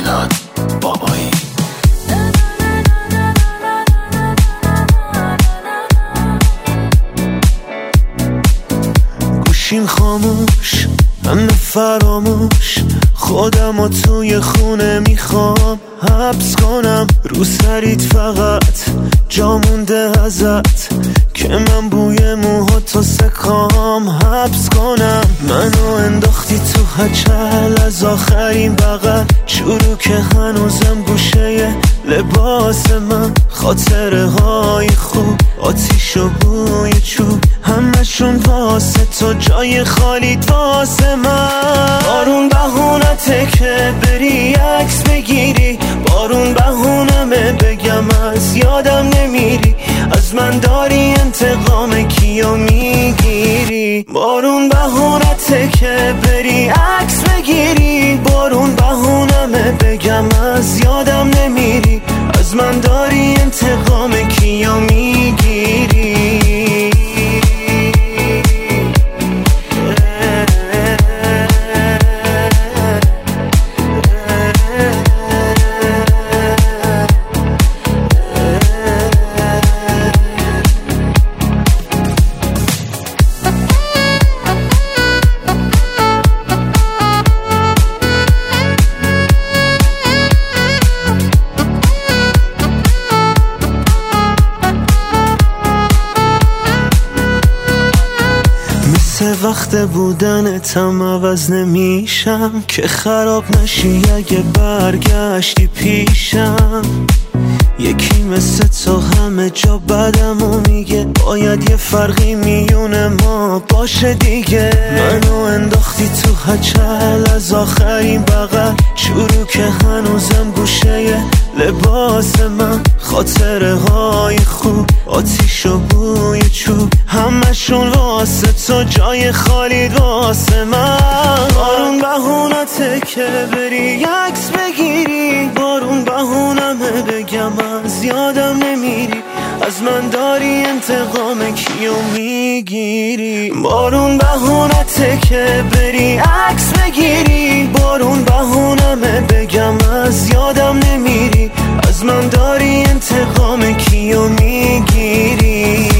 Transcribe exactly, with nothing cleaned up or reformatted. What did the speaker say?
میلاد بابایی. گوشیم خاموش همه فراموش، خودم و توی خونه میخوام حبس کنم. رو سریت فقط جا مونده ازت که من بوی موهاتو سکام حبس کنم. منو انداختی تو هچل از آخرین بغل، شروع که هنوزم گوشه لباس من. خاطره های خوب آتیش و بوی چوب، همشون واسه تو جای خالیت واسه من. بارون بهونته که بری عکس بگیری، بارون بهونمه بگم از یادم نمیری، از من داری انتقام کیو میگیری. بارون بهونته که بری عکس بگیری، بارون بهونمه بگم از یادم نمیری، از من داری انتقام کیو میگیری. وقت بودنتم عوض نمیشم که خراب نشی اگه برگشتی پیشم. یکی مثل تو همه جا بدمو میگه، باید یه فرقی میونه ما باشه دیگه. منو انداختی تو هچل از آخرین بغل، شروع که هنوزم گوشه لباس من. خاطره های خوب آتیش و بوی چوب، همشون واسه تو جای خالیت واسه من. بارون بهونته که بری عکس بگیری، بارون بهونمه بگم از یادم نمیری، از من داری انتقام کیو میگیری. بارون بهونته که بری عکس بگیری، بارون بهونمه بگم از یادم نمیری، از من داری انتقام کیو میگیری.